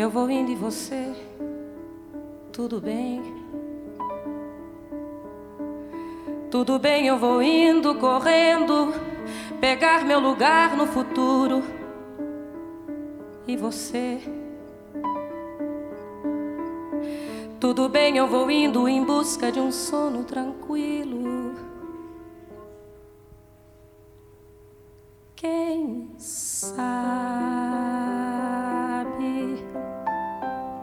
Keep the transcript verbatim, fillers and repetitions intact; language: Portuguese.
Eu vou indo e você, tudo bem? Tudo bem, eu vou indo, correndo, pegar meu lugar no futuro. E você? Tudo bem, eu vou indo em busca de um sono tranquilo.